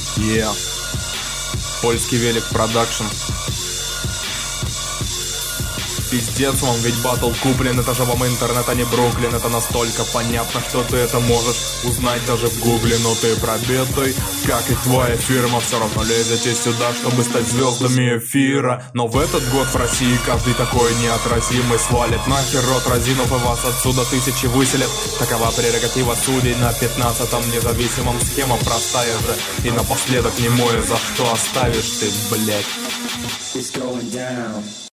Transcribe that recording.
Yeah. Польский велик продакшн. Пиздец вам, ведь батл куплен. Это же вам интернет, а не Бруклин. Это настолько понятно, что ты это можешь узнать даже в гугле. Но ты пробитый, как и твоя фирма. Все равно лезете сюда, чтобы стать звездами эфира. Но в этот год в России каждый такой неотразимый свалит нахер рот разинув, и вас отсюда тысячи выселят. Такова прерогатива судей на 15-м независимом. Схема простая же. И напоследок немое, за что оставишь ты, блять.